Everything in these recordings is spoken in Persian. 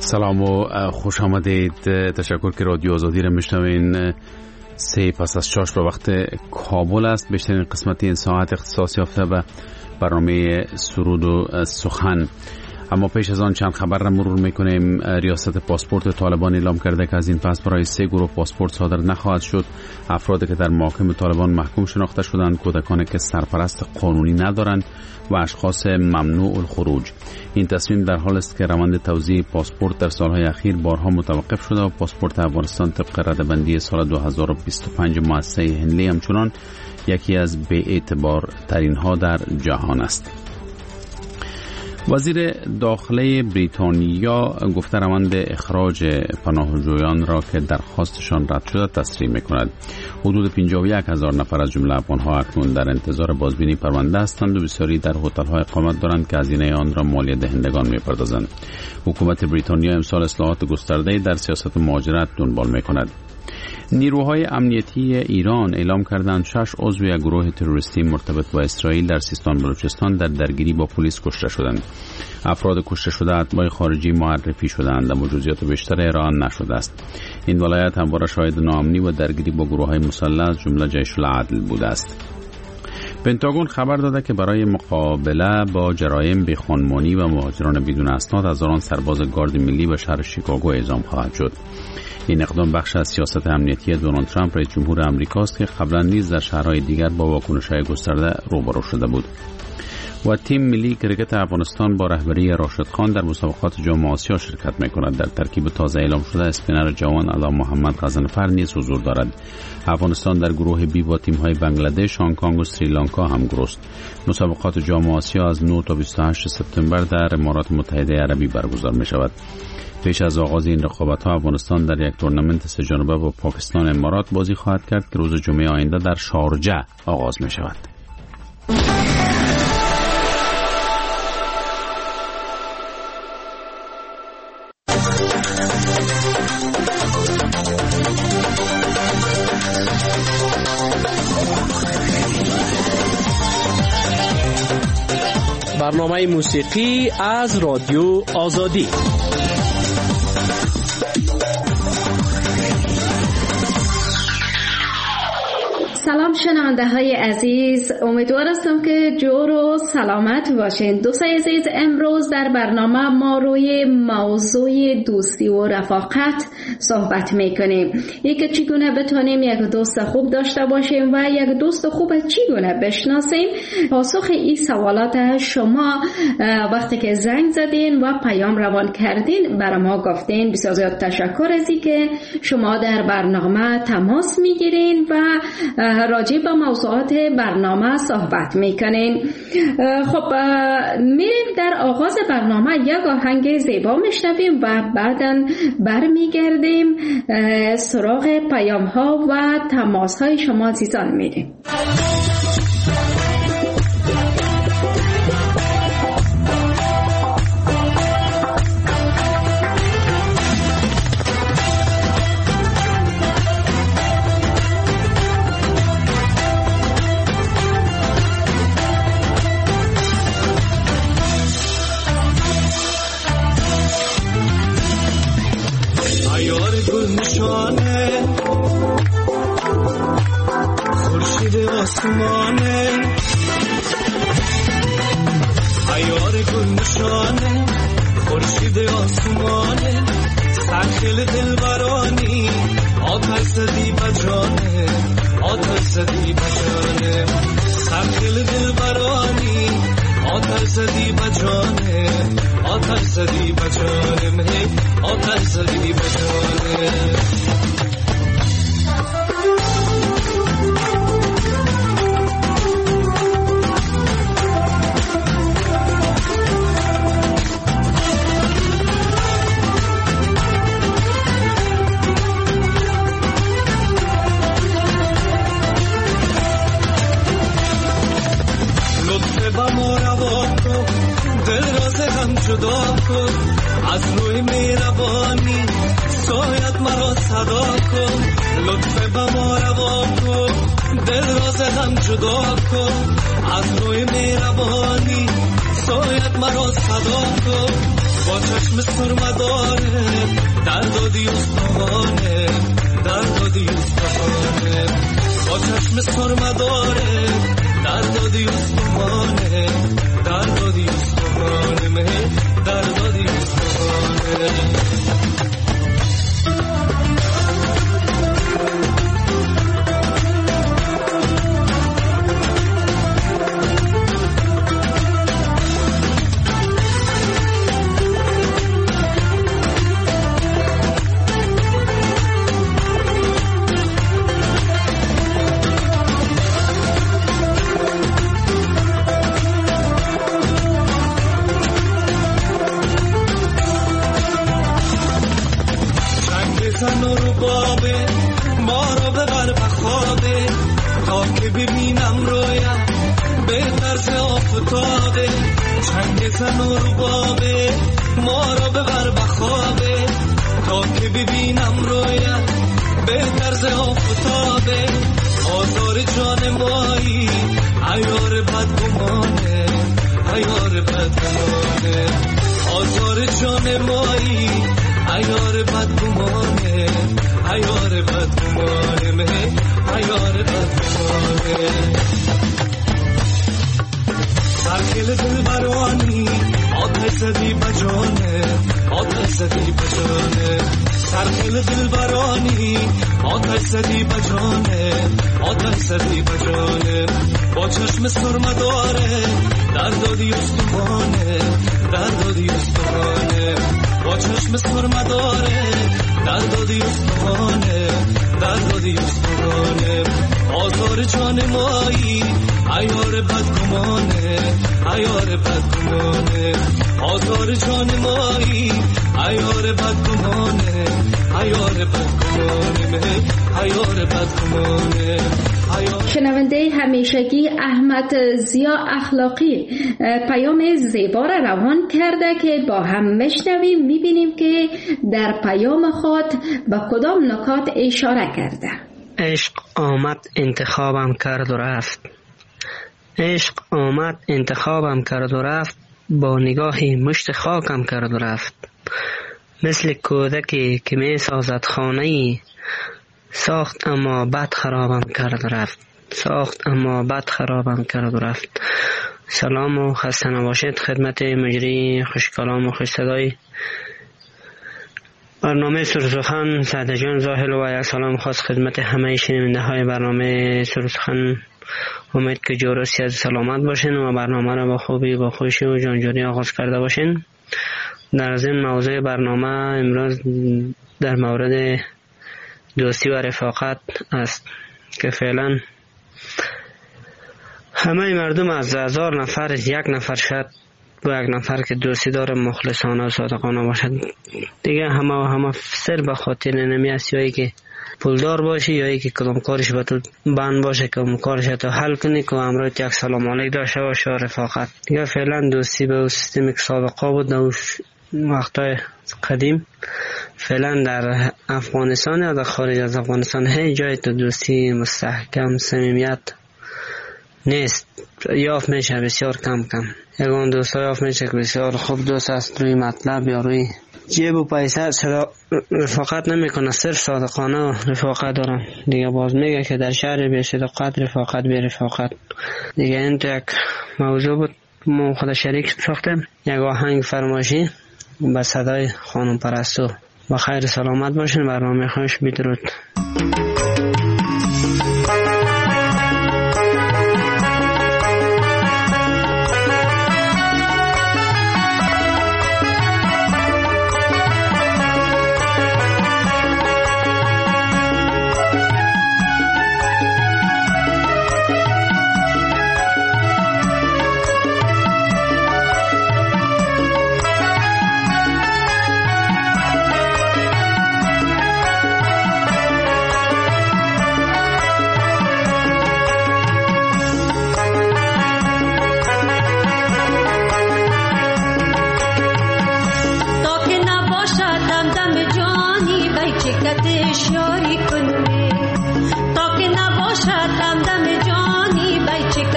سلام و خوش آمدید. تشکر که رادیو آزادی را میشنوین. 3 پس از 4 به وقت کابل است. بیشترین قسمت این ساعت اختصاص یافته به برنامه سرود و سخن. اما پیش از آن چند خبر را مرور میکنیم. ریاست پاسپورت طالبان اعلام کرده که از این پس برای 3 گروه پاسپورت صادر نخواهد شد. افرادی که در محاکم طالبان محکوم شناخته شدند، کودکانی که سرپرست قانونی ندارند و اشخاص ممنوع الخروج. این تصمیم در حال است که روند توزیع پاسپورت در سالهای اخیر بارها متوقف شده و پاسپورت افغانستان طبق رده‌بندی سال 2025 مؤسسه هنلی همچنان یکی از بی‌اعتبار ترین ها در جهان است. وزیر داخله بریتانیا گفته روند اخراج پناهجویان را که درخواستشان رد شده تسریع می‌کند. حدود 51,000 نفر از جمله افغان‌ها اکنون در انتظار بازبینی پرونده هستند و بسیاری در هتل‌ها اقامت دارند که هزینه آن را مالیه دهندگان می‌پردازند. حکومت بریتانیا امسال اصلاحات گسترده‌ای در سیاست مهاجرت دنبال می‌کند. نیروهای امنیتی ایران اعلام کردند 6 عضو یک گروه تروریستی مرتبط با اسرائیل در سیستان بلوچستان در درگیری با پلیس کشته شدند. افراد کشته شده اتباع خارجی معرفی شدند اما جزئیات بیشتر ارائه نشده است. این ولایت همواره شاهد ناامنی و درگیری با گروه‌های مسلح جمله جیش العدل بوده است. پنتاگون خبر داده که برای مقابله با جرایم بیخانمانی و مهاجران بدون اسناد هزاران سرباز گارد ملی به شهر شیکاگو اعزام خواهد شد. این اقدام بخش از سیاست امنیتی دونالد ترامپ رئیس جمهور آمریکاست که قبلا نیز در شهرهای دیگر با واکنش‌های گسترده روبرو شده بود. و تیم ملی کرکت افغانستان با رهبری راشد خان در مسابقات جام آسیا شرکت می‌کند. در ترکیب تازه اعلام شده اسپینر جوان علا محمد غضنفر نیز حضور دارد. افغانستان در گروه بی با تیم‌های بنگلادش، هنگ کنگ و سریلانکا همگرو است. مسابقات جام آسیا از 9 تا 28 سپتامبر در امارات متحده عربی برگزار می‌شود. پیش از آغاز این رقابت‌ها افغانستان در یک تورنمنت 3 جانبه با پاکستان امارات بازی خواهد کرد که روز جمعه آینده در شارجه آغاز می‌شود. برنامه موسیقی از رادیو آزادی. سلام شنونده های عزیز، امیدوار هستم که جور و سلامت باشین. دوستای عزیز، امروز در برنامه ما روی موضوع دوستی و رفاقت صحبت میکنیم. یک چگونه بتونیم یک دوست خوب داشته باشیم و یک دوست خوب چگونه بشناسیم. پاسخ این سوالات شما وقتی که زنگ زدین و پیام روان کردین برای ما گفتین. بسیار زیاد تشکر از اینکه شما در برنامه تماس میگیرین و راجع به موضوعات برنامه صحبت میکنین. خب میریم در آغاز برنامه یک آهنگ زیبا میشنویم و بعداً برمیگردیم سراغ پیام ها و تماس های شما عزیزان میریم. آسمانه عیار گل نشانه خورشید آسمانه سرخیل دلبرانی آتش زدی بجانه آتش زدی بجانه سرخیل دلبرانی آتش زدی بجانه آتش زدی بجانه آتش زدی بجانه جدا کن از روی مهربانی سایت مرا صدا کن لطف به ما روا کن دل راز هم جدا کن از روی مهربانی سایت مرا صدا کن با چشم سرمه داره دردادی استخانه دردادی استخانه با چشم سرمه داره دردادی استخانه دردادی استخانه مه دردادی استخانه زن و ربابه ما را ببر بخوابه تا که ببینم رویت به طرز آفتابه آزار جان مایی عیار بدگمانه عیار بدگمانه آزار جان مایی عیار بدگمانه عیار بدگمانه مه عیار بدگمانه سرکل دل بروانی آتش زدی بجانه آتش زدی بجانه سرکل دل برانی آتش زدی بجانه آتش زدی بجانه با چشم سرمه داره دردادی استخانه دردادی استخانه با چشم سرمه داره دردادی استخانه دردادی استخانه آزار جان مایی عیار بدگمانه عیار بدگمانه آزار جان مایی عیار بدگمانه عیار بدگمانه عیار بدگمانه. شنونده همیشگی احمد ضیا اخلاقی پیام زیبا را روان کرده که با هم میشنویم، میبینیم که در پیام خود به کدام نکات اشاره کرده. عشق آمد انتخابم کرد و رفت، عشق آمد انتخابم کرد و رفت، با نگاهی مشت خاکم کرد و رفت. مثل کودکی که می سازد خانه‌ای، ساخت اما بد خرابم کرد و رفت، ساخت اما بد خرابم کرد و رفت. سلام و خسته نباشید خدمت مجری خوش کلام و خوش صدای برنامه سرسخن سعد جان زاهل و یک سلام خاص خدمت همه شنونده های برنامه سرسخن. امید که جور و صحت سلامت باشین و برنامه را با خوبی با خوشی و جانجوری آغاز کرده باشین. در ضمن موضوع برنامه امروز در مورد دوستی و رفاقت است که فعلا همه مردم از 1000 نفر یک نفر شد با یک نفر که دوستی داره مخلصانه و صادقانه باشد. دیگه همه سر به خاطر نمی است، یا ای که پولدار باشی یا ای که کدام کارش به تو بند باشه که اون کارش تو حل کنی که امروز یک سلام علیک داشته باشه. رفاقت دیگه فعلا دوستی به سیستمی که سابقه بود در وقتای قدیم، فعلا در افغانستان یا در خارج از افغانستان هیچ جای تو دوستی مستحکم صمیمیت نیست. یافت میشه بسیار کم یکان دوستا یافت میشه که بسیار خوب دوست است، روی مطلب یا روی جیب و پیسه رفاقت نمیکنه، صرف صادقانه و رفاقت دارن. دیگه باز میگه که در شهر بی صداقت رفاقت بی رفاقت. دیگه این تو یک موضوع بود ما خود شریک ساختیم، یک آهنگ فرمایشی با صدای خانم پرستو. با خیر سلامت باشین، برنامه خوش بدرود.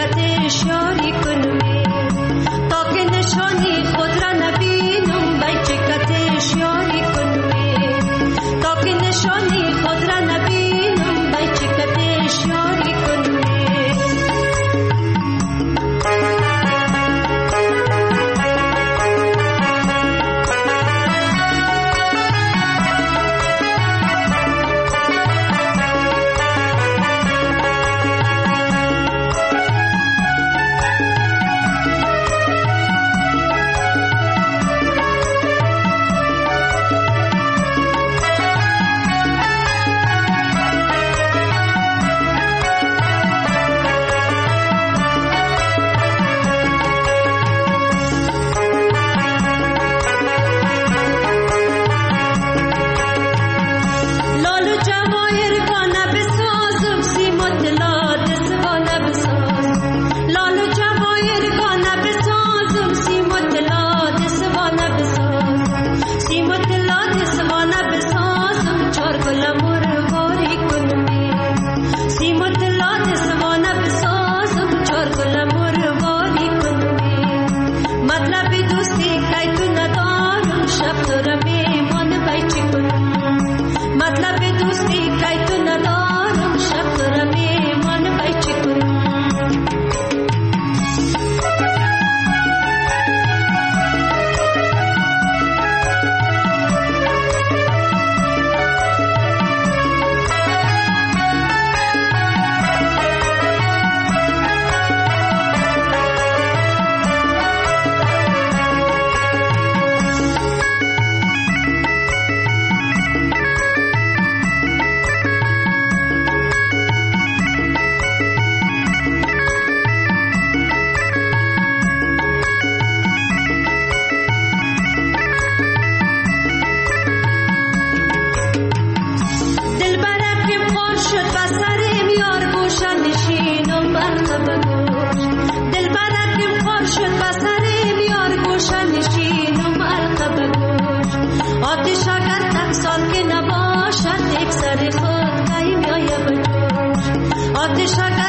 تا که نشانی خود را نبینم بای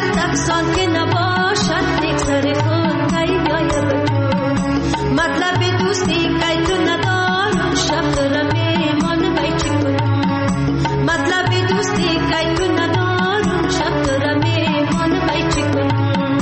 است افسان که نباشد یک سر خود پیدای بجو مطلب دوستی که تو ندارم شب دارم ایمان بای چی کنم مطلب دوستی که تو ندارم شب دارم ایمان بای چی کنم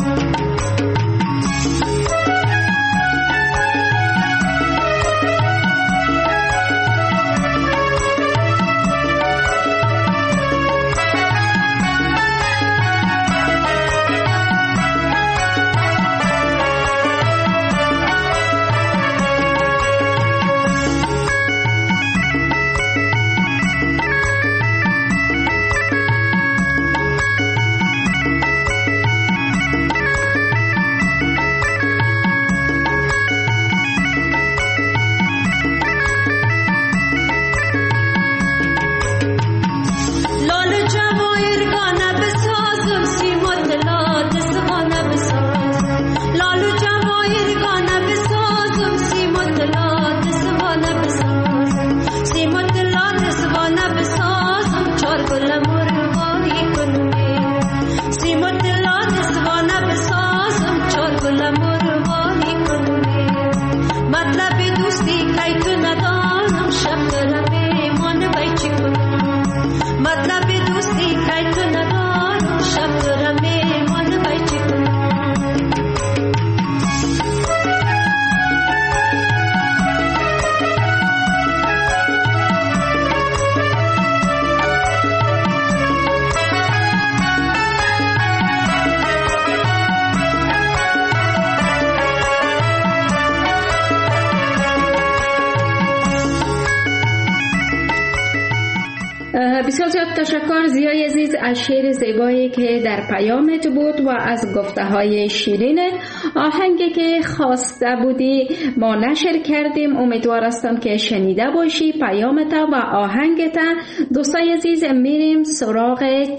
بسیار زیاد تشکر زیای عزیز از شعر زیبایی که در پیامت بود و از گفته های شیرین. آهنگی که خواسته بودی ما نشر کردیم، امیدوار هستم که شنیده باشی پیامت و آهنگت. دوستای عزیز میریم سراغ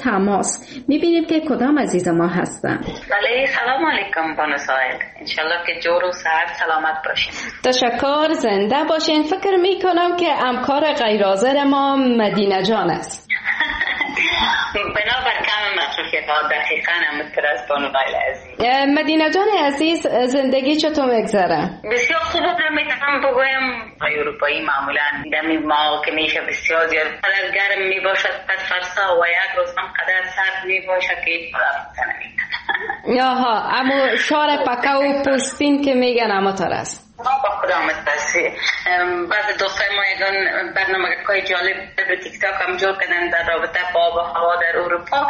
تماس، میبینیم که کدام عزیز ما هستن. بله سلام علیکم بانو ساید، انشالله که جور و صحت سلامت باشین. تشکر، زنده باشین. فکر میکنم که همکار غیر حاضر ما مدینه جان است. بنابر کم مصروفیت ها دقیقا همونطور از بانو غیر عزیز. مدینه جان عزیز، زندگی چطور میگذره؟ بسیار خوب میتونم بگویم اروپایی معمولا دمی ما که میشه بسیار زیاد قدر گرم میباشد قد فرسا و یک روز هم قدر سرد میباشد که رفتن نمیکنه. آها، اما شار پکه و پوستین که میگن اما تر است. با خدا متاسفی بعض دوستای ما یکان برنامه‌های جالب در تیک تاک هم جور کردن در رابطه با آب و هوا در اروپا.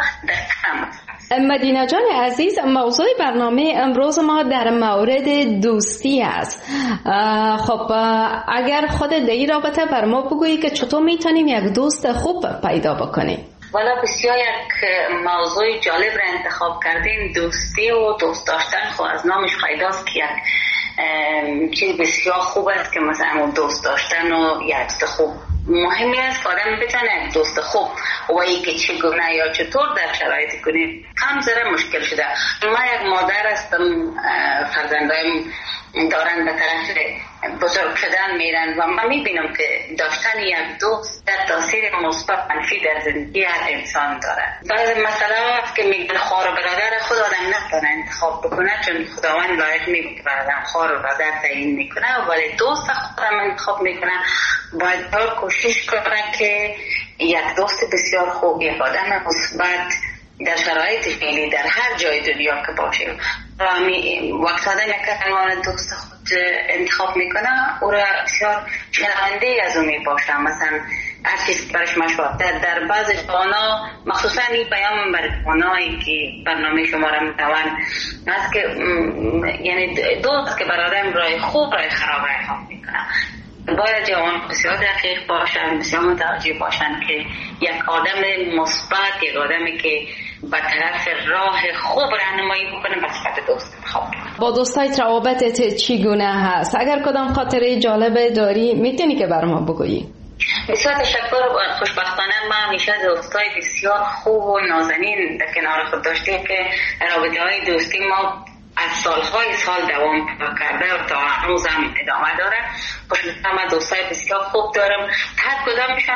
مدینه جان عزیز، موضوع برنامه امروز ما در مورد دوستی است. خب اگر خود در این رابطه بر ما بگویی که چطور میتونیم یک دوست خوب پیدا بکنیم؟ والا بسیار یک موضوع جالب را انتخاب کردین. دوستی و دوست داشتن خب از نامش پیداست که یک چیز بسیار خوب است که مثلا دوست داشتن و یک دوست خوب مهمی است که آدم بتونه یک دوست خوب و ای که چگونه یا چطور در شرایطی کنید کم ذره مشکل شده. ما یک مادر هستم، فرزندایم دارن به طرف بزرگ شدن میرن و من میبینم که داشتن یک دوست در تاثیر مثبت منفی در زندگی هر انسان داره. بعض مسئله هست که میگن خواهر و برادر خود آدم نتونه انتخاب بکنه چون خداوند لایق میگه که برادر خواهر و برادر تعیین میکنه، ولی دوست خودم انتخاب میکنه. باید کوشش کنه که یک دوست بسیار خوب، یک آدم مثبت در شرایط فعلی در هر جای دنیا که باشه وقت آدم یک عنوان دوست خود انتخاب میکنه او را بسیار شنونده از اون میباشه. مثلا هر چیز برش مشورت در بعض جوانا، مخصوصا این پیام بر جوانایی که برنامه شما را میتوان است که یعنی دوست که بر آدم رای خوب رای خراب انتخاب میکنه. باید جوان بسیار دقیق باشن، بسیار متوجه باشن که یک آدم مثبت، یک آدمی که به طرف راه خوب راهنمایی بکنه به صفت دوست انتخاب کنه. با دوستایت روابطت چگونه هست؟ اگر کدام خاطره جالب داری میتونی که بر ما بگویی؟ بسیار تشکر. خوشبختانه ما همیشه دوستای بسیار خوب و نازنین در کنار خود داشتیم که رابطه های دوستی ما از سالهای سال دوام کرده و تا هنوز هم ادامه داره. من دوستای بسیار خوب دارم، هر کدامشان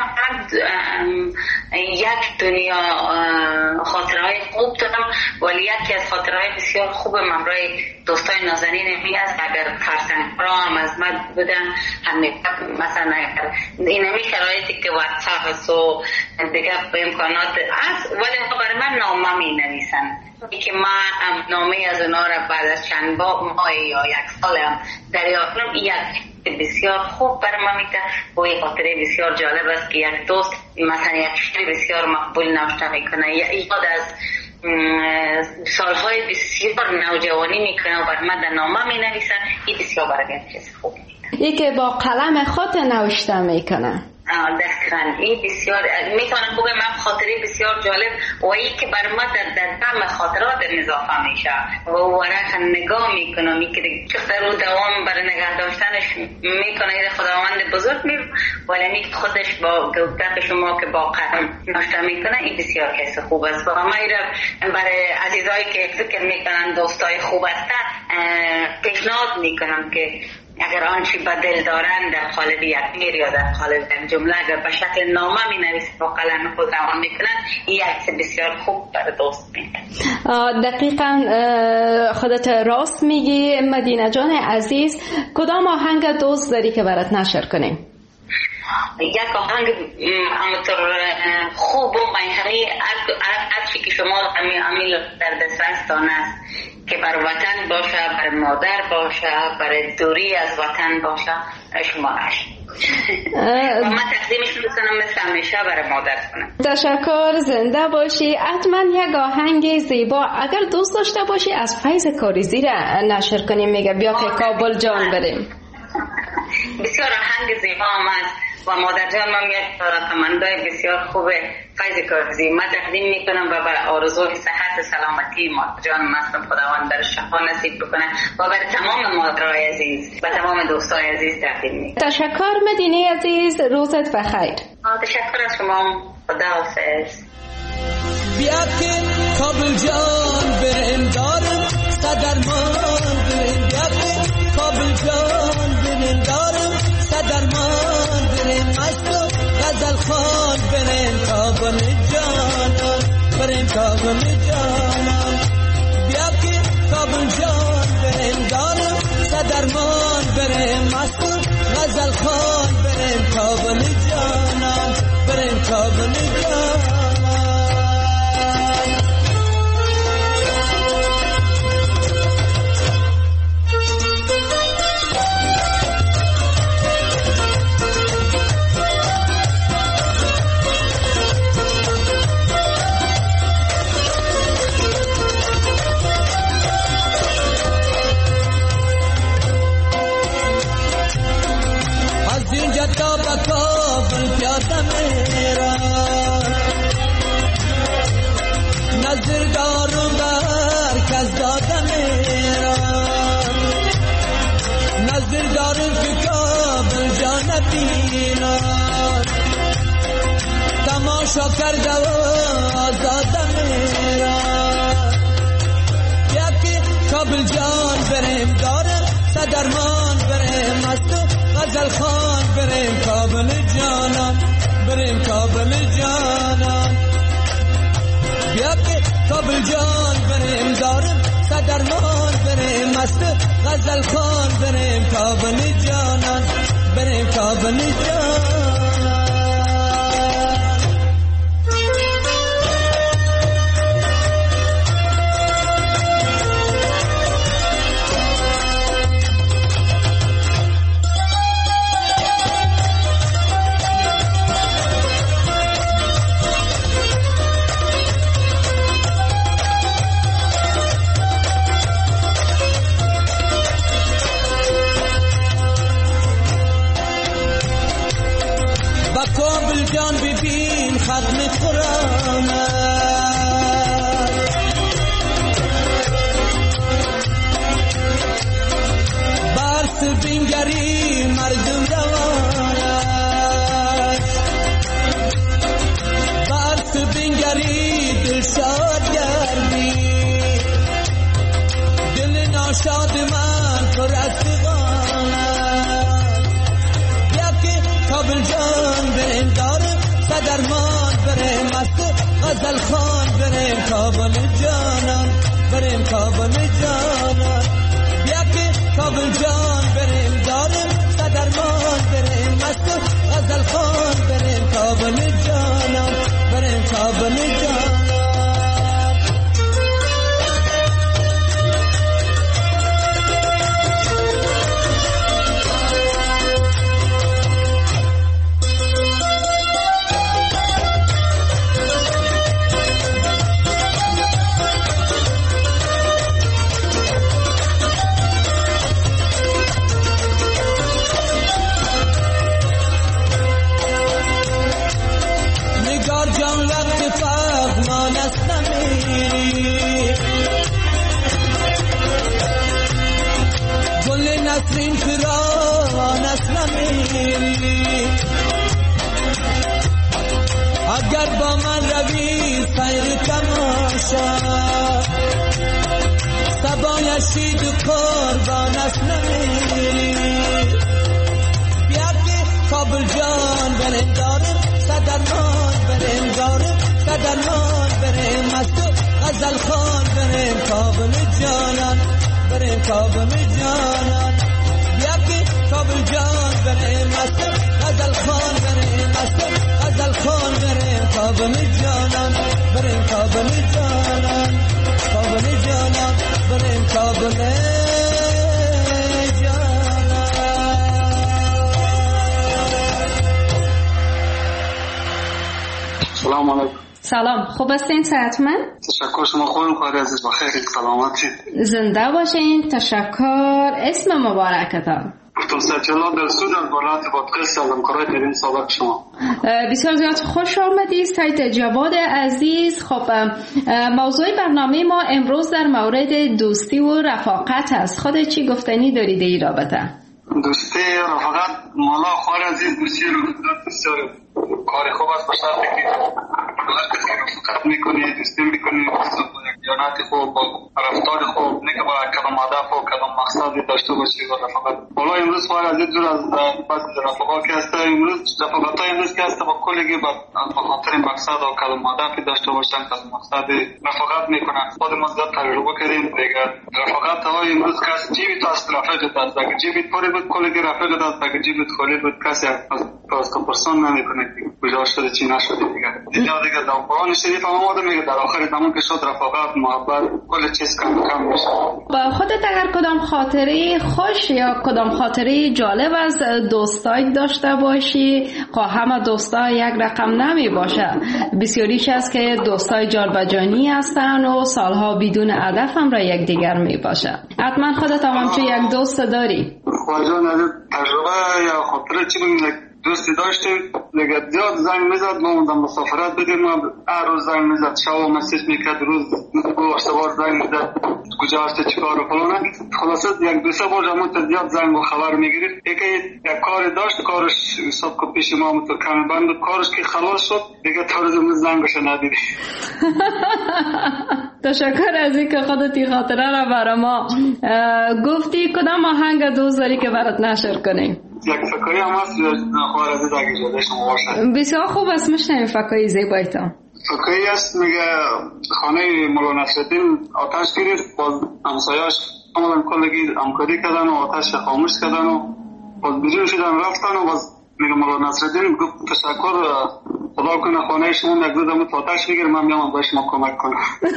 یک دنیا خاطرهای خوب دارم، ولی یکی از خاطرهای بسیار خوب همراه دوستای نازنین می است. اگر فرزند را هم از من بودن مثلا اینمی شرایطی که واتساپ هست و دیگه به امکانات هست، ولی برای من نامه می نویسن که من نامه از اونا را بعد از چند ماه یا یک سال هم دریافت کنم. یک بسیار خوب برای من میده و یک خاطره بسیار جالب است که یک دوست مثلا یک شعر بسیار مقبول نوشته میکنه، یاد از سالهای بسیار نوجوانی میکنه و برای من در نامه می نویسن. این بسیار برای من چیز خوب میده. یکی با قلم خود نوشته میکنه. دقیقاً این بسیار میتونم بگم من خاطره بسیار جالب و این که بر ما در دم خاطرات اضافه میشه و ورق نگاه میکنم که چقدر رو دوام برای نگه داشتنش میکنه. این خداوند بزرگ ولی خودش با گفتن شما که با قلم نوشته میکنه این بسیار کیس خوب است. و ما برای عزیزایی که فکر میکنن دوستای خوب هستن پیشنهاد میکنم که اگر آنچه به دل دارند در قالب یک شعر یا در قالب یک جمله اگر به شکل نامه می نویسند و قلم خود روان میکنند، این یک بسیار خوب برای دوست میده. دقیقاً خودت راست میگی مدینه جان عزیز. کدام آهنگ دوست داری که برات نشر کنیم؟ یک آهنگ همونطور خوب و منحقی هرچی که شما امیل در دسترستان است که بر وطن باشه، بر مادر باشه، بر دوری از وطن باشه، شما و من تقدیمش میکنم مثل همیشه برای مادر کنم. تشکر، زنده باشی. حتما یک آهنگ زیبا اگر دوست داشته باشی از فیض کاریزی را نشر کنیم. میگه بیا که کابل جان بریم. بسیار آهنگ زیبا هم است و مادر جان من یک رقمندای بسیار خوبه فیض کاریزی من تقدیم میکنم و بر آرزوی صحت سلامتی مادر جان مستم خداوند در شفا نصیب بکنه و بر تمام مادرای عزیز و تمام دوستای عزیز تقدیم میکنم. تشکر مدینه عزیز، روزت بخیر. تشکر از شما، خداحافظ. بیا که کابل جان بریم دارم صدرمان بریم، بیا که کابل جان بریم دارم صدرمان بریم، مشتو غزل خان بریم کابل جانان بریم کابل جانان، بیا که کابل جان بریم دارم صدرمان بریم، مشتو غزل خان بریم کابل جانان بریم کابل جانان. تا با کابل پیاده میرم، نظر دارم بر کس داده میرم، نظر دارم که کابل جان بینم، تماشا کرده و آزاده میرم، یکی کابل جان بریم دارم صدرمان بریم مستو غزل خان بریم کابل جانان بریم کابل جانان، بیا که کابل جان بریم دارم صدرمان بریم مست غزل خان بریم کابل جانان بریم کابل جانان. شاد من تو رفیقانم بیا که کابل جان بریم دارم صدرمان بریم مست غزل خان بریم کابل جانان بریم کابل جانان بیا که کابل جان بریم دارم صدرمان بریم مست غزل خان بریم کابل جانان بریم کابل جانان نسرین فران اسلمی اگر با من روی سیر تماشا سبایشید قربان اسلمی بیا که کابل جان بریم دارم صدرمان بریم دارم صدرمان بریم مست غزل خان بریم کابل جانان بریم کابل جانان بیا که کابل جان بریم مست غزل خان بریم مست غزل خان بریم کابل جانان بریم کابل جانان کابل جانان بریم کابل جانان. سلام علیکم. سلام، خوب هستین؟ صحتمند؟ تشکر. شما خوبین؟ خواهر عزیز بخیر، سلامتی، زنده باشین. تشکر. اسم مبارکتان؟ دکتر سجلا در سودان برات پادکست سلام کارای ترین سابق شما. بسیار زیاد خوش آمدید سید جواد عزیز. خب موضوع برنامه ما امروز در مورد دوستی و رفاقت است. خود چی گفتنی دارید این رابطه؟ دوستی رفاقت مولا خواهر عزیز بسیار کار خوب است، بشرطی که هر کسی رفاقت میکنی، دوستی میکنی، دیانت خوب، رفتار خوب، نه که با کدام هدف و کدام مقصدی داشته باشی و رفاقت. حالا امروز خواهر عزیز دور از بحث رفاقت که هست، امروز رفاقت های امروز که هست با کلگی به خاطر مقصد و کدام هدفی داشته باشن، کدام مقصدی رفاقت میکنن. خود ما زیاد تجربه کردیم دیگه. رفاقت های امروز که هست جیبی تو است رفاقت است، اگه جیبی پری بود کلگی رفاقت است، اگه جیبی خالی بود کسی از پرسون نمیکنه کجا شده چی نشده دیگه. دیگه در قرآن شریف هم آمده میگه در آخر زمان که شد رفاقت محبت کل چیز کم میشه. با خودت اگر کدام خاطره خوش یا کدام خاطره جالب از دوستای داشته باشی، همه دوستا یک رقم نمی باشه، بسیاریش هست که دوستای جانبجانی هستن و سالها بدون هدف هم را یک دیگر می باشه. حتما خودت هم چه یک دوست داری؟ خواجان از تجربه یا خاطره چی بگیم؟ دوستی داشتیم دیگه، زیاد زنگ میزد، ما موندم مسافرت بدیم، هر روز زنگ میزد، شب مسیج میکرد، روز دو سه بار زنگ میزد کجا هستی چیکار و فلان. خلاصه یک دو سه بار همون زیاد زنگ و خبر میگرفت. یک کاری داشت، کارش حساب که پیش ما تو کمی بند بود، کارش که خلاص شد دیگه تا روز امروز زنگش ندیدی. تشکر از اینکه خودت این خاطره را برای ما گفتی. کدام آهنگ دوست داری که برات نشر کنیم؟ یک فکری هم هست خواهر عزیز اگه جاده شما باشه. بسیار خوب است، میشنویم فکری زیبایتان. فکری هست میگه خانه مولا نصرالدین آتش گرفت، باز همسایاش عملا کلگی همکاری کردن و آتش خاموش کردن و باز بیرون شدن رفتن و باز میگه مولا نصرالدین گفت تشکر، خدا کنه خانه شما یک روز همون آتش بگیر، من میام با شما کمک کنم.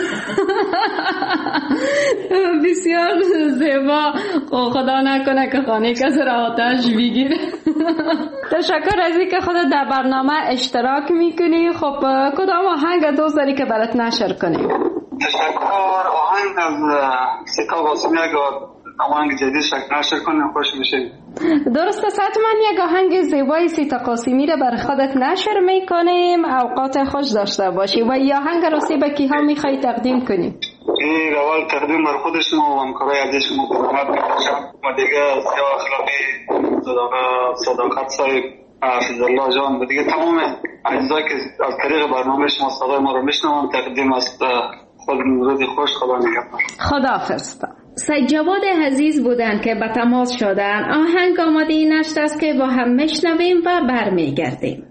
بسیار زیبا. خدا نکنه که خانه کسی را آتش بگیره. تشکر از اینکه خودت در برنامه اشتراک میکنی. خب کدام آهنگ دوست داری که برات نشر کنیم؟ تشکر. آهنگ از سیتا قاسمی اگه آهنگ جدید شکل نشر کنیم خوش میشه. درسته، حتما یک آهنگ زیبای سیتا قاسمی را بر خودت نشر میکنیم. اوقات خوش داشته باشی. و یا آهنگ راستی به کیها میخوای تقدیم کنیم؟ این اول تقدیم بر خود شما و همکارای عزیز شما خدمت میکنم و دیگه سیاه اخلاقی صداقت صاحب حفظ الله جان و دیگه تمام اجزایی که از طریق برنامه شما صدای ما رو میشنوم تقدیم است. خود روزی خوش، خدا نگهدار. خداحافظ. سید جواد عزیز بودن که به تماس شدن. آهنگ آماده این است که با هم میشنویم و برمیگردیم.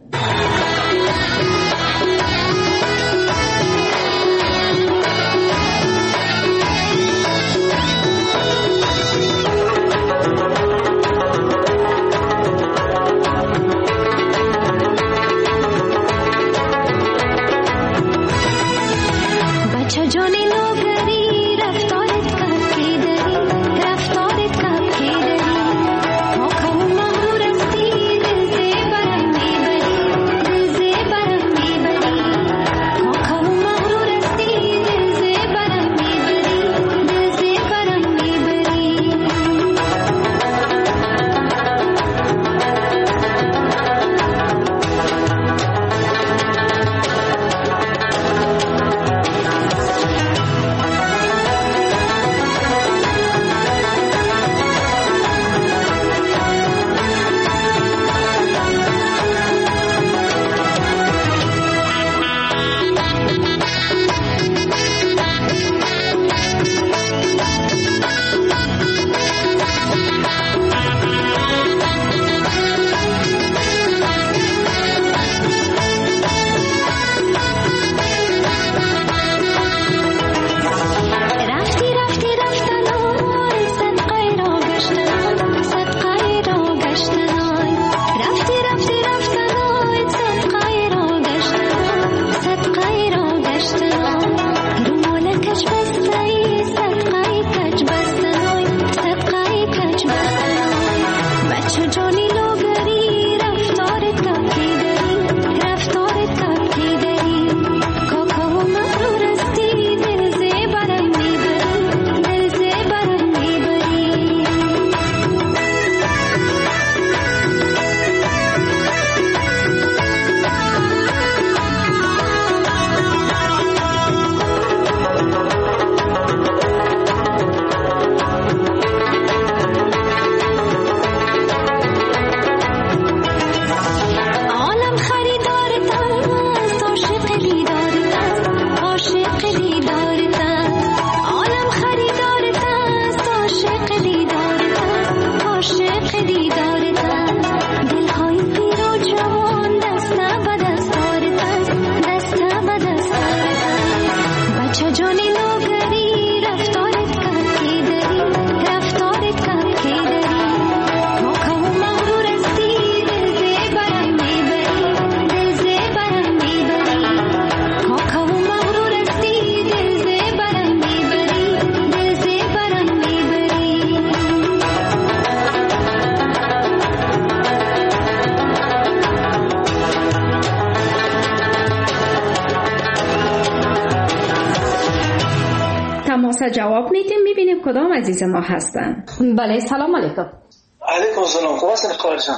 جواب میدیم، میبینیم کدام عزیز ما هستن. بله، سلام علیکم. علیکم السلام. خوب هستین خالصان؟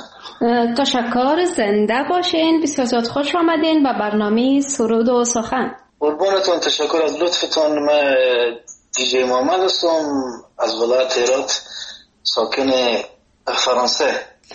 تشکر، زنده باشین. بسیار زیاد خوش آمدین به برنامه سرود و سخن. قربانتون، تشکر از لطفتان. من دیجی محمد هستم از ولایت هرات، ساکن فرانسه.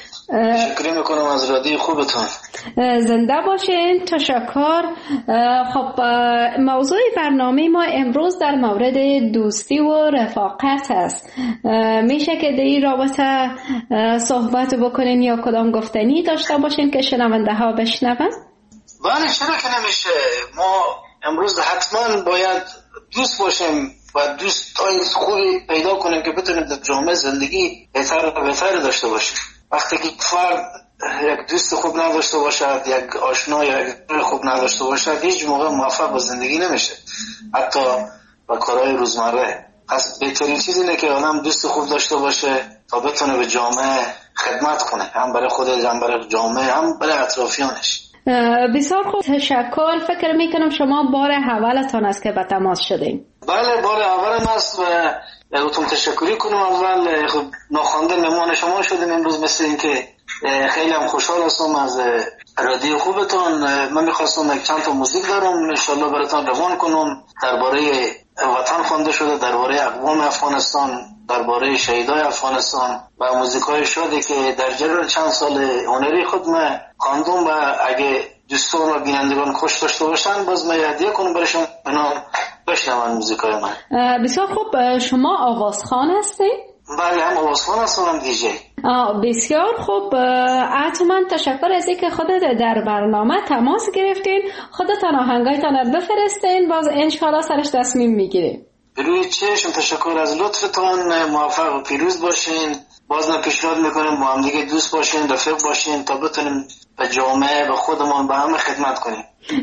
تشکر میکنم از رادیو خوبتون. زنده باشین. تشکر. خب، موضوع برنامه ما امروز در مورد دوستی و رفاقت است. میشه که در این رابطه صحبت بکنین یا کدام گفتنی داشته باشین که شنونده ها بشنون؟ بله، چرا که نمیشه. ما امروز حتما باید دوست باشیم و دوستای خوبی پیدا کنیم که بتونیم در جامعه زندگی بهتر داشته باشیم. وقتی که فرد یک دوست خوب نداشته باشد، یک آشنا یا یک خوب نداشته باشد، هیچ موقع موفق به زندگی نمیشه، حتی با کارهای روزمره. پس بهترین چیز اینه که آدم دوست خوب داشته باشه تا بتونه به جامعه خدمت کنه، هم برای خودش، هم برای جامعه، هم برای اطرافیانش. بسیار خوب، تشکر. فکر میکنم شما بار اولتان است که به تماس شدیم. بله، بار اولم است و یکتون تشکری کنم. اول خب ناخوانده مهمان شما شدیم امروز، مثل این که خیلی هم خوشحال هستم از رادیو خوبتون. من میخواستم یک چند تا موزیک دارم انشالله براتون روان کنم، درباره وطن خوانده شده، درباره اقوام افغانستان، درباره شهیدای افغانستان و موزیکای شادی که در جریان چند سال هنری خود من خواندم و اگه دوستان و بینندگان خوش داشته باشن باز من هدیه کنم برشون. اینا بشنون موزیکای من. بسیار خوب. شما آوازخوان هستید؟ بله، هم آوازخوان هستم هم دیجی. بسیار خوب. حتما تشکر از اینکه خودت در برنامه تماس گرفتین. خودتان آهنگایتان رو بفرستین، باز انشاءالله سرش تصمیم میگیریم. روی چشم، تشکر از لطفتان. موفق و پیروز باشین. باز پیشنهاد میکنیم با هم دیگه دوست باشین، رفیق باشین تا بتونیم به جامعه، به خودمون، به همه خدمت کنیم.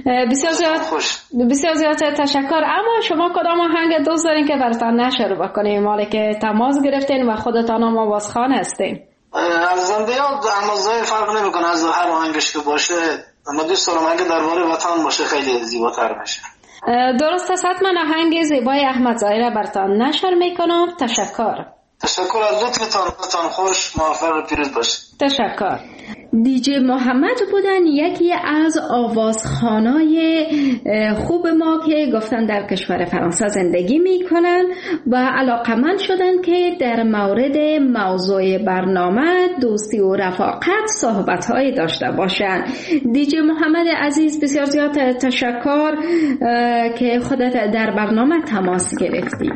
بسیار زیاد تشکر. اما شما کدام آهنگ دوست دارین که براتان نشر بکنیم، مالی که تماس گرفتین و خودتان هم آوازخوان هستین؟ از زنده یاد امازای فرق نمیکنه، از هر آهنگش که باشه. اما دوست دارم اگه درباره وطن باشه خیلی زیباتر میشه. درست است. حتما آهنگ زیبای احمد ظاهر براتان نشر میکنم. تشکر از لطفتان. خوش، موفق و پیروز باشید. تشکر. دیجی محمد بودن، یکی از آوازخوانای خوب ما که گفتن در کشور فرانسه زندگی میکنن و علاقمند شدن که در مورد موضوع برنامه دوستی و رفاقت صحبت‌های داشته باشن. دیجی محمد عزیز، بسیار زیاد تشکر که خودت در برنامه تماس گرفتی.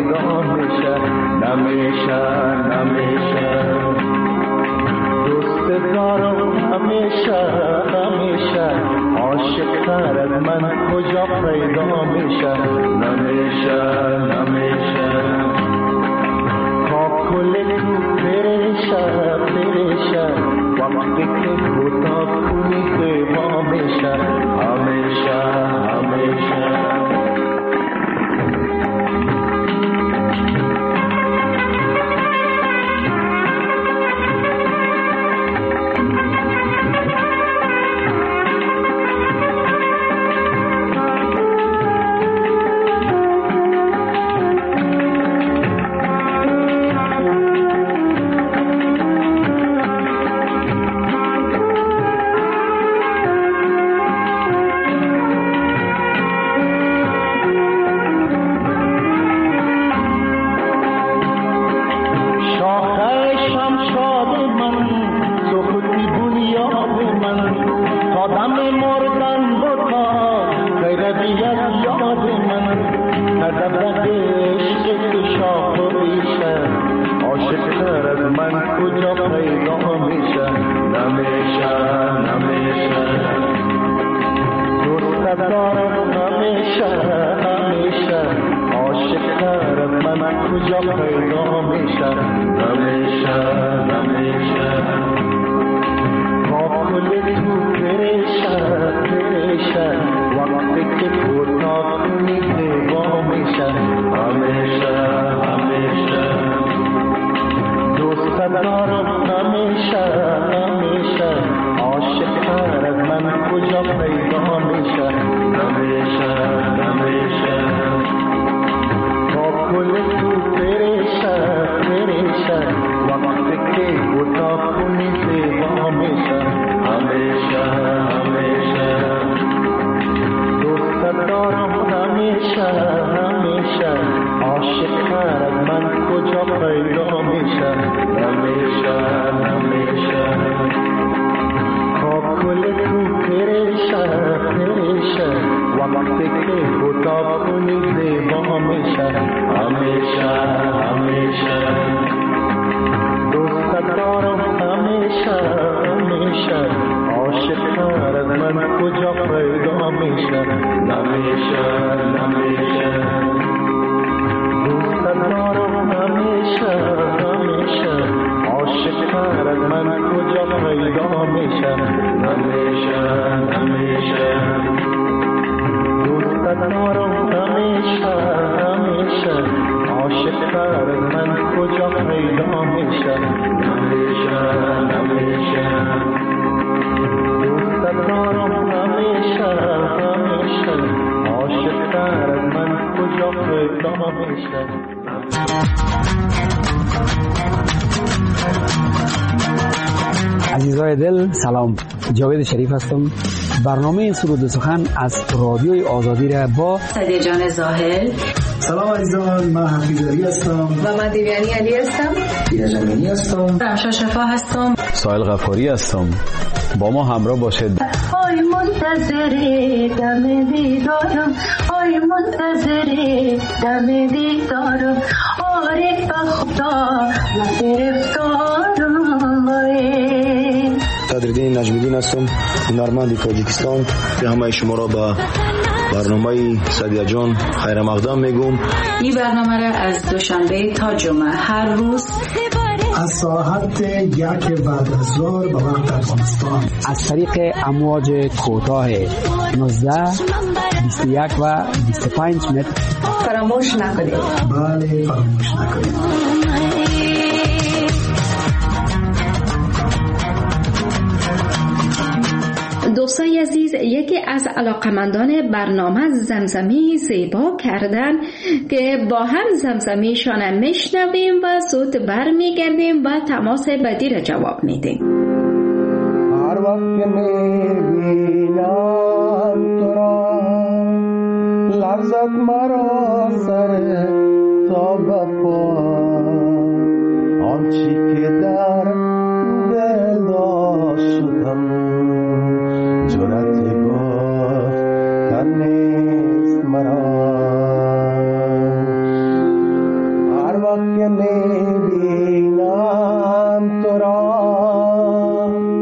نمیشه دوست دارم همیشه همیشه عاشق تر از من کجا پیدا میشه نمیشه نمیشه تا کل تو پریشه پریشه وقتی که بودا کنی زیبا میشه همیشه همیشه عزیزای دل سلام، جاوید شریف هستم. برنامه سرود و سخن از رادیوی آزادی را با سعدیه جان زاهل. سلام عزیزان، من حفیظ علی هستم و من دیویانی علی هستم. ایرج امینی هستم. رمشا شفا هستم. سایل غفاری هستم. با ما همراه باشید. آی منتظر دم دیدارم، آی منتظر دم دیدارم، عارف خدا گرفتارم. صدرالدین نجمیدین هستم، هنرمند تاجیکستان. همه شما را به برنامه سعدیه جان خیر مقدم میگم. این برنامه را از دوشنبه تا جمعه هر روز از ساعت 1 بعد از ظهر به وقت افغانستان از طریق امواج کوتاه 19 21 و 25 متر فراموش نکنید. بله فراموش نکنید. دوستای عزیز، یکی از علاقمندان برنامه زمزمی زیبا کردن که با هم زمزمیشان میشنویم و زود برمیگردیم و تماس بعدی را جواب میدیم. هر وقت که میبینم تو را لرزد مرا سر تا بپا، آنچی که در دل داشتم جرأت گفتن نیست مرا. هر وقت که میبینم تو را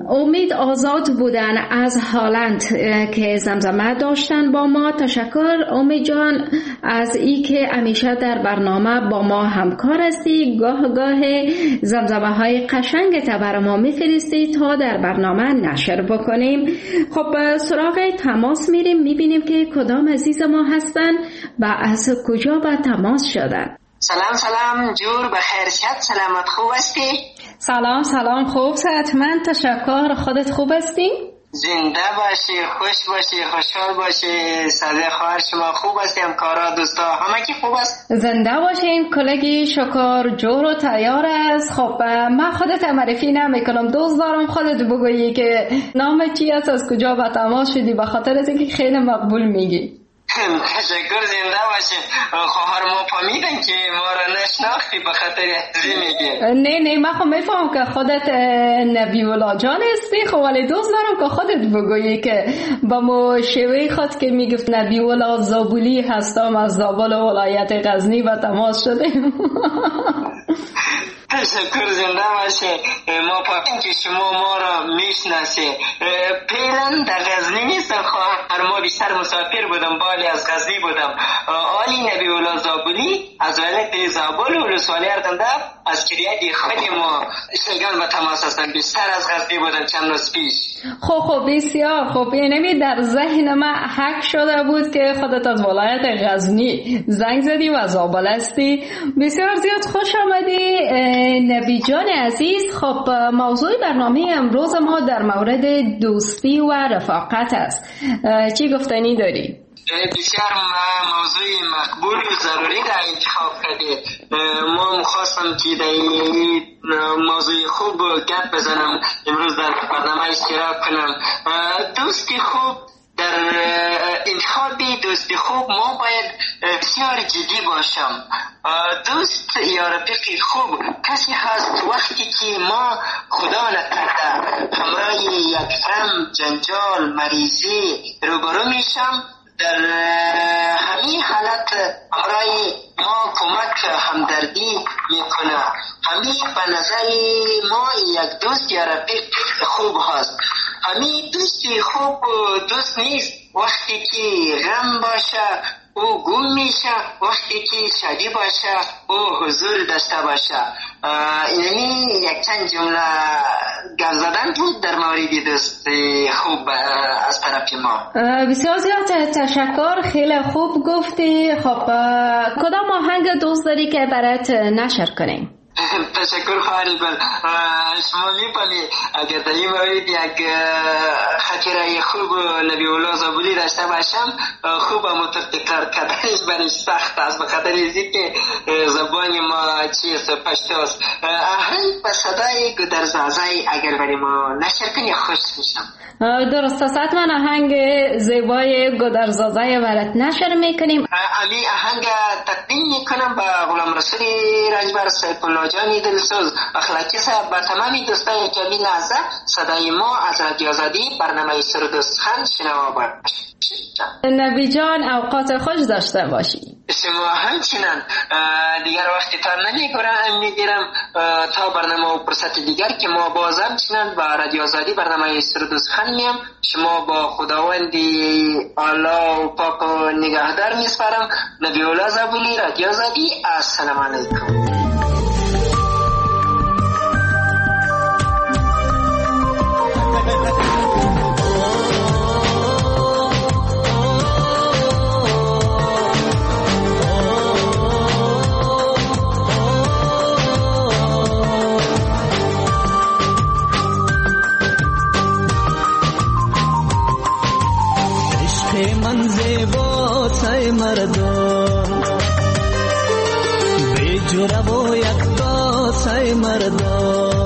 امید آزاد بودن از هالند که زمزمه داشتن با ما. تشکر امید جان از ای که همیشه در برنامه با ما همکار هستی. گاه زمزمه های قشنگ تا برای ما میفرستی تا در برنامه نشر بکنیم. خب سراغ تماس میریم، میبینیم که کدام عزیز ما هستن و از کجا به تماس شدن. سلام جور بخیر شد، سلامت خوب هستی؟ سلام خوب صحتمند، تشکر. خودت خوب هستی؟ زنده باشی، خوش باشی، خوشحال باشی. صدای خواهر شما خوب هستی؟ همکارا دوستا همه کی خوب است؟ زنده باشین. کلگی شکر جور و تیار است. خب من خودت معرفی نمیکنم، دوست دارم خودت بگویی که نام چی است، از کجا به تماس شدی، به خاطر از اینکه خیلی مقبول میگی. تشکر، زنده باشین. خواهر ما فهمیدن که ما را نشناختی به خاطر ازی میگی. نه من خب میفهم که خودت نبی الله جان هستی، خب ولی دوست دارم که خودت بگویی که با ما شوی خود که میگفت نبی الله زابلی هستم، از زابل ولایت غزنی و تماس شدیم. تشکر، زنده باشه. ما فهمیدیم که شما ما را میشناسی. پیلن در غزنی نیستم، خواهر ما بیشتر مسافر بودم، بالی از غزنی بودم. آلی نبی الله زابلی از ولایت زابل و ولسوالی اردنده از کریت خود ما شگان به تماس هستم. بیشتر از غزنی بودم چند روز پیش. خب بسیار خوب. یعنی در ذهن من حک شده بود که خودت از ولایت غزنی زنگ زدی و زابل هستی. بسیار زیاد خوش آمدی نبی جان عزیز. خب موضوع برنامه امروز ما در مورد دوستی و رفاقت است. چی گفتنی داری؟ بسیار موضوع مقبول و ضروری را انتخاب کرده. ما مخواستم که در این موضوع خوب گپ بزنم، امروز در برنامه اشتراک کنم. دوستی خوب، در انتخاب دوستی خوب ما باید بسیار جدی باشم. دوست یا رفیق خوب کسی هست وقتی که ما خدا نکرده همراه یک غم، جنجال، مریضی روبرو میشم، در همین حالت برای ما کمک همدردی میکنه. همین به نظر ما یک دوست یا رفیق خوب هست. همین دوستی خوب دوست نیست وقتی که غم باشه او گم میشه، وقتی که شادی باشه او حضور داشته باشه. یعنی یک چند جمله گپ زدن بود در مورد دوست خوب از طرف ما. بسیار زیاد تشکر، خیلی خوب گفتی. خب کدام آهنگ دوست داری که برات نشر کنیم؟ تشکر خواهری بل. شما می‌فهمی اگر در این مورد یک خاطره خوب نبی الله زابلی داشته باشم، خوب اما تکرار کردنش برای سخت است، به خاطر اینکه زبان ما چیست، پشتو است. آهنگ به صدای گودرزازای اگر برای ما نشر کنی خوش میشم. درست است، حتما آهنگ زیبای گودرزازای برات نشر میکنیم. امی آهنگ تقدیم میکنم به غلام رسول رنجبر سیف الله جانی دلسوز اخلاقی صاحب، به تمامی دوستان جمیل لحظه صدای ما از رادیو آزادی برنامه سرود سخن شنوا باشید. نبی جان اوقات خوش داشته باشی. شما همچنان. دیگر وقتی تا نمیگیرم تا برنامه و فرصت دیگر که ما باز همچنان با رادیو آزادی برنامه سرود سخن میم. شما با خداوندی الله و پاک و نگهدار میسپارم. نبی الله زابلی، رادیو آزادی. السلام علیکم. من زیبا سای مردم بی جرأت و یکتا سای مردم،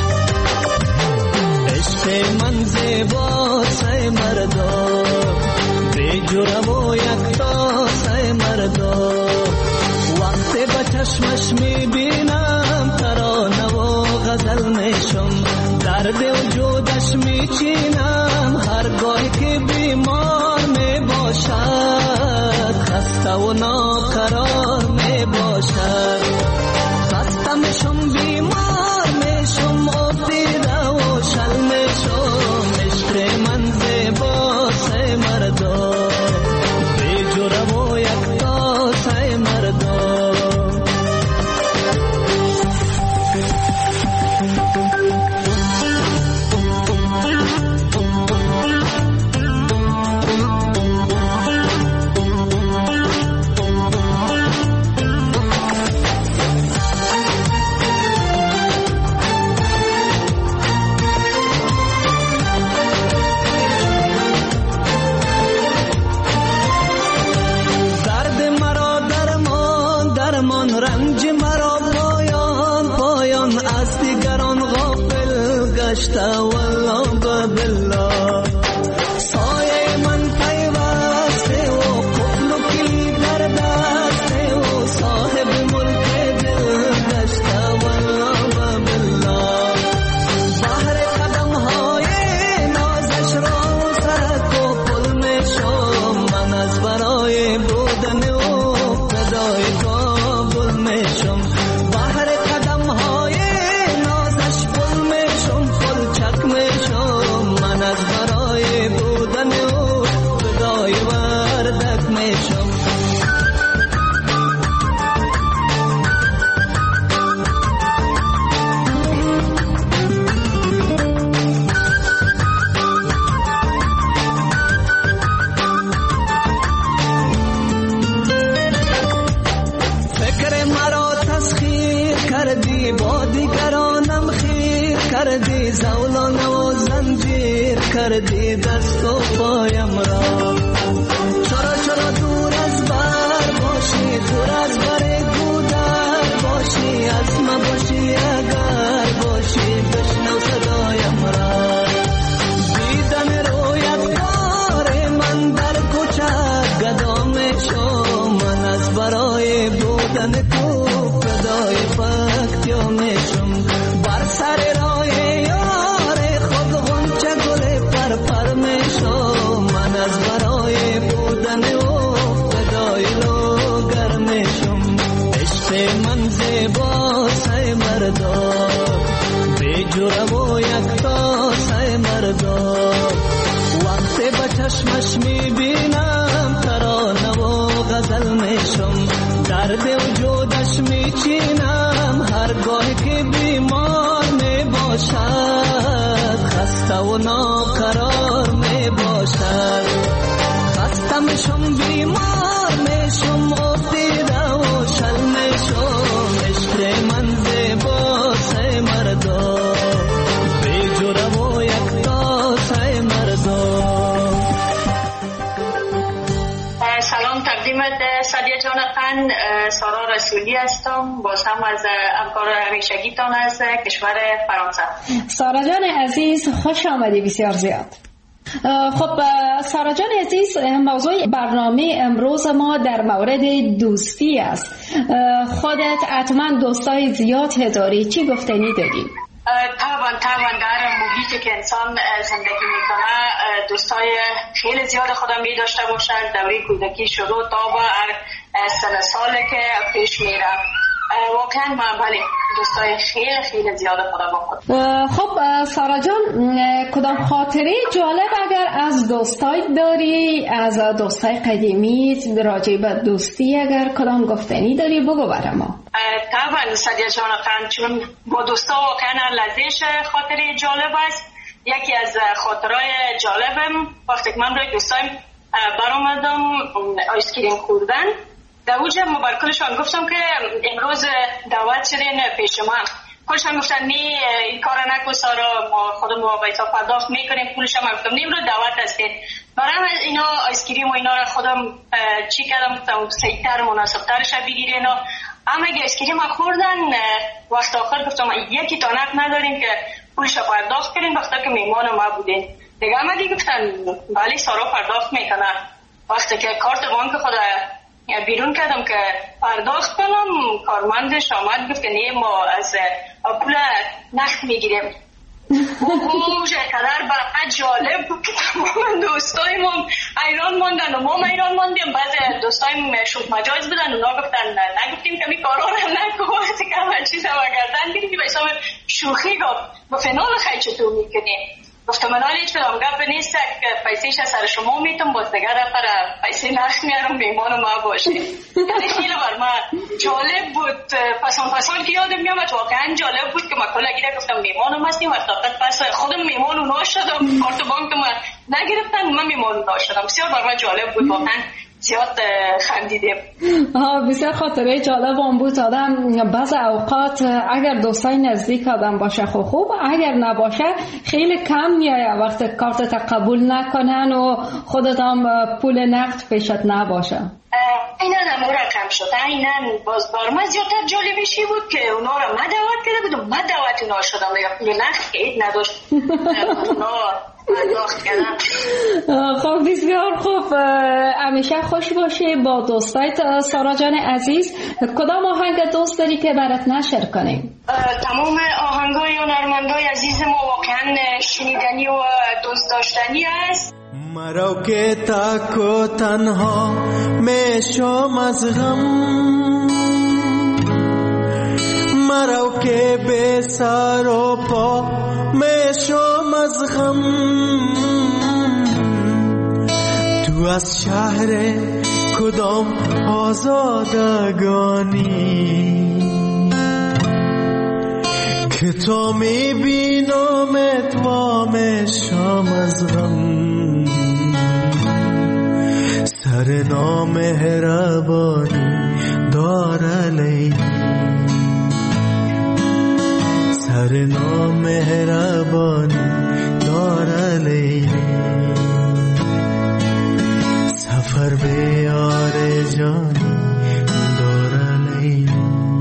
عشق من زیبا سای مردم بی جرأت و یکتا سای مردم. وقتی به چشمش میبینم ترانه و غزل میشم، درد وجودش میچینم هرگاه که بیمار میباشد، خسته و ناقرار میباشد. خسته میشم، بیمار میشم، افتیده و شل میشم. والله بالله سایه من پیوسته و قفل و کلید در دسته و صاحب ملک دل گشته والله بالله بحر قدم های نازش را سرک و پل می شم من از برای بودن و فدای کابل می شم بحر قدم های نازش پل می شم پل چک می شم من از برای بودن و فدای وردک می شم فکر مرا تسخیر کردی با دیگرانم خیر کردی زولان و زنجیر کردی دست و پایم را چرا چرا دور از بر باشی دور از بر گودر باشی از ما باشی اگر باشی بشنو صدایم را دیدن رویت کار من در کوچه گدا می شم من از برای بودن تو فدای فکتیا می شم بر سر راه یار خود غنچه گل پر پر می شم من از برای بودن او فدای لوگر می شم عشق من زیبا سای مردا بی جرم و یکتا سای مردا وقتی با چشمش می بینم ترانه و غزل می شم درد وجودش می چینم هرگاه که بیمار می باشد خسته و ناقرار می باشد خسته می شم بیمار می شم افتیده و شل می شم عشق من زیبا سای مردا بی جرم و یکتا سای مردا سلام تقدیمت سادیه جان خان سارا رسولی هستم باز هم از همکار همیشگیتان از کشور فرانسه. سارا جان عزیز خوش آمدی بسیار زیاد. خب سارا جان عزیز موضوع برنامه امروز ما در مورد دوستی است. خودت حتما دوستای زیاد داری، چی گفتنی داری؟ طبعا در محیطی که انسان زندگی میکنه دوستای خیلی زیاد خودم می داشته باشد. دوره کودکی شروع تا به سن سالی که پیش میره واقعا من بله دوستای خیلی زیاد خودم با خود. خب سارا جان کدام خاطره جالب اگر از دوستای داری، از دوستای قدیمی راجع به دوستی اگر کدام گفتنی داری بگو برای ما. طبعا سادیه جان خان چون با دوستا واقعا لذیذ خاطره جالب است. یکی از خاطرهای جالبم وقتی من روی دوستایم برآمدم آیسکریم خوردن در اوجه مبارکلشان گفتم که امروز دعوت شدین پیش من. کلشان گفتن نی این کار نکن سارا ما خودمون بایتا پرداخت میکنیم پولشم. من گفتم امروز دعوت هستید برای اینا آیسکریم و اینا را خودم چی کردم گفتم سیتر مناسبترش بگیرین. اما اگه آیسکریم خوردن وقت آخر گفتم یکی تا نقد نداریم که پولش پرداخت کنیم وقتا که میمان ما بودین. دیگه همه گفتن بله سارا پرداخت میکنه. وقتی که کارت بانک خود بیرون کردم که پرداخت کنم کارمندش آمد گفت که نه ما از پول نقد میگیریم. اوه قدر برای جالب بود که تمام دوستایم ایران ماندن و ما ایران ماندیم. بعضی دوستایم شوخ مجاز بودن اونا گفتن نگفتیم که می کارا رو نکن وقتی که همه چیز رو گردن گیریم که بایستم شوخی گفت و فنال خیلی چطور میکنی. گفتم من هیچ کدام گپ نیست که پیسیش سر شما میتونم باز دیگر پر پیسی نخ میارم بیمان ما باشه. یعنی خیلی بر من جالب بود. پسان که یادم میامد واقعا جالب بود که ما کلا گیره گفتم میمانم هستیم و پس خودم میمان اونا شدم کارت بانک ما نگرفتن من میمان اونا شدم. بسیار بر من جالب بود واقعا زیاد خندیدیم. بسیار خاطره جالب هم بود. آدم بعض اوقات اگر دوستای نزدیک آدم باشه خوب اگر نباشه خیلی کم میایه وقت کارت قبول نکنن و خودت هم پول نقد پیشت نباشه. اینا هم رقم شد. اینا باز برام زیادتر جالبیشی بود که اونا رو من دعوت کرده بودم، من دعوت اونا شدم دیگه، نه خیلی نداشت اونا داخت کردم. خب بسیار خوب، همیشه خوش باشی با دوستایت. سارا جان عزیز، کدام آهنگ دوست داری که برات نشر کنیم؟ تمام آهنگای هنرمندای عزیز ما واقعا شنیدنی و دوست داشتنی است. مرا که تک و تنها میشم از غم، مرا که به سر و پا میشم از غم، تو از شهر کدام آزادگانی که تو میبینمت و میشم از غم، سر نامهربانی داره لیلی، سر نامهربانی داره لیلی، سفر به یار جانی داره لیلی،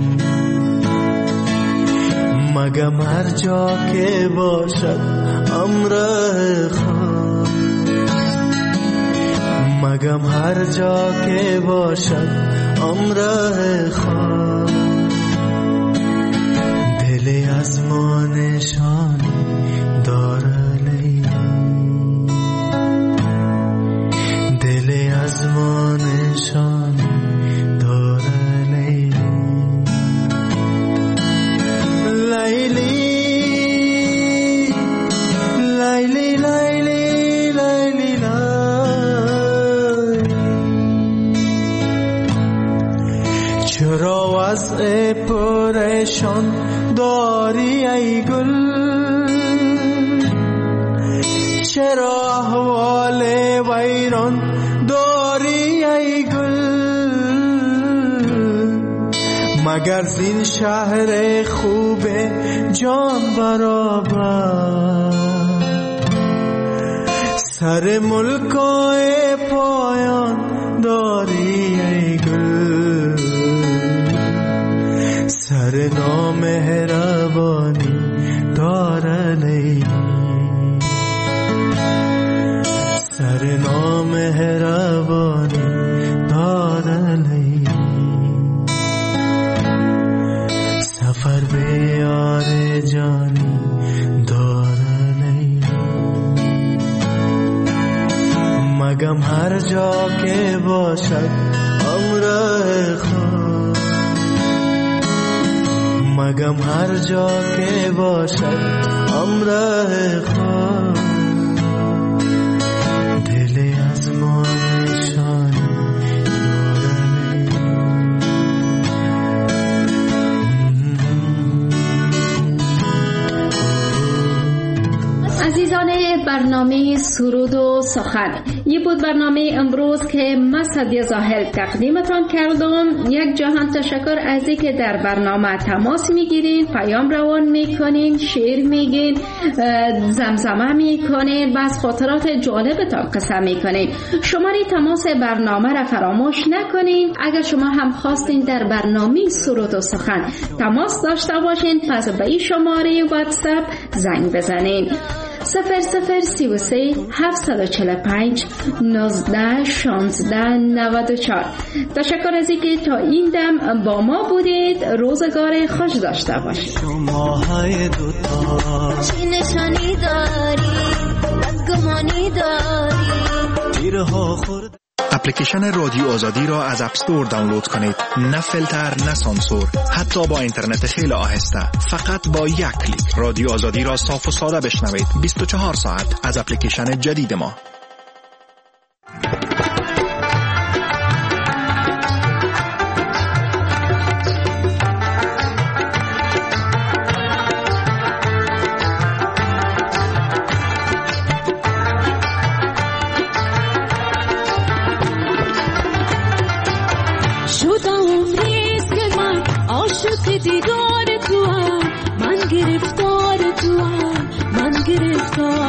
مگم هر جا که باشد امره خواست، مگم هر جا که باشد امره خواست، دلی از ما نشانی داره لیلی، دلی از ما نشانی داره لیلی، لیلی لیلی لیلی لیلی لیلی، چرا وضع پریشان داری ای گل، چرا احوال ویران داری ای گل، مگر زین شهر خوب جان برابر، سر ملکای پایان داری ای گل، سر نامهربانی داره لیلی، سر نامهربانی داره لیلی، سفر به یار جانی داره لیلی، مگم هر جا که باشد امره خواست، مگم هر جا که باشد امره خواست، دلی از ما نشانی عزیزان برنامه سرود و سخن، یه بود برنامه امروز که من سعدیه زاهل تقدیمتان کردم. یک جهان تشکر از اینکه در برنامه تماس میگیرین، پیام روان میکنین، شعر میگین، زمزمه میکنین، بس خاطرات جالبتان قصه میکنین. شماره تماس برنامه را فراموش نکنین. اگر شما هم خواستین در برنامه سرود و سخن تماس داشته باشین، پس به این شماره واتساپ زنگ بزنین: 0033 745 19 16 94. تشکر از اینکه تا این دم با ما بودید. روزگار خوش داشته باشید. شماهای دوتا چی نشانی داری، بدگمانی داری، گیرها خورد. اپلیکیشن رادیو آزادی را از اپ استور دانلود کنید. نه فیلتر، نه سانسور، حتی با اینترنت خیلی آهسته. فقط با یک کلیک رادیو آزادی را صاف و ساده بشنوید 24 ساعت از اپلیکیشن جدید ما. دیدار تو هم، من گرفتار تو هم، من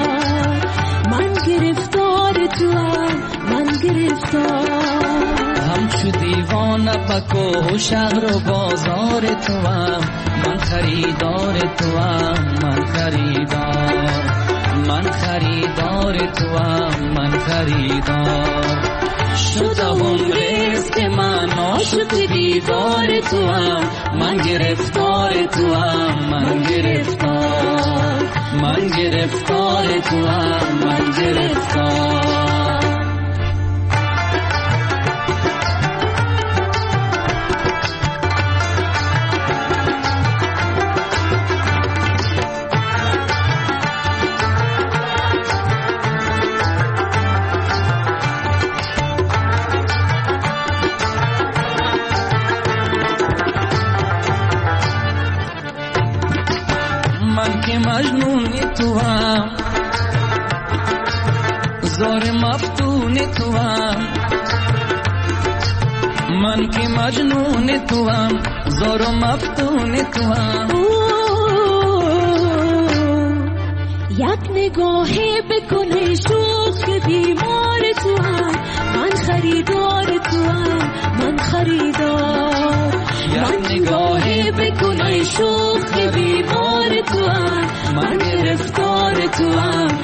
گرفتار تو هم، من گرفتار. همچو دیوانه بکو شهر و بازار توام، من خریدار توام، من خریدار، من خریدار توام، من خریدار. شده عمریست که من عاشق دیدار توام، من گرفتار توام، من گرفتار، من گرفتار توام، من گرفتار. من که مجنون توام، زار مفتون توام، من که مجنون توام، زار مفتون توام. یک نگاهی بکنه شوق بیمار توام، من خریدار توام، من خریدار. یک نگاهی بکنه شوق بیمار توام، من گرفتار توام،